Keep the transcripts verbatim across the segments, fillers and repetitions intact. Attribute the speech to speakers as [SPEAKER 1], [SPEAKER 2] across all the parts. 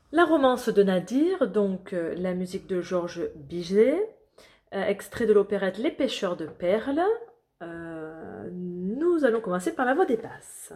[SPEAKER 1] La romance de Nadir, donc euh, la musique de Georges Bizet, euh, extrait de l'opérette Les pêcheurs de perles. Euh, nous allons commencer par la voix des basses.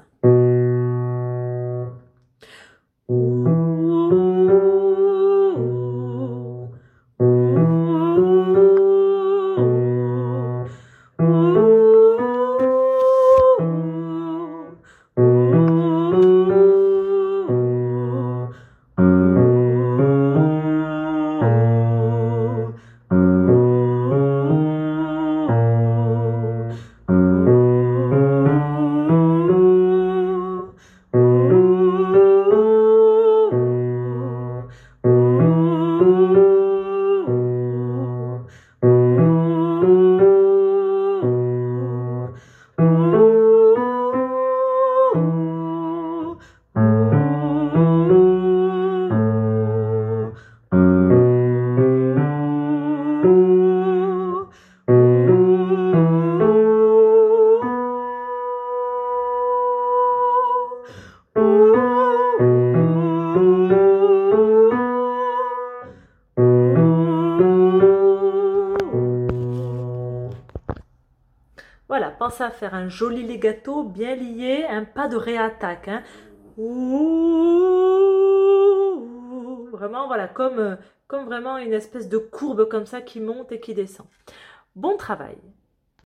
[SPEAKER 1] Voilà, pensez à faire un joli legato bien lié, un pas de réattaque. Hein. Ouh, vraiment, voilà, comme, euh, comme vraiment une espèce de courbe comme ça qui monte et qui descend. Bon travail.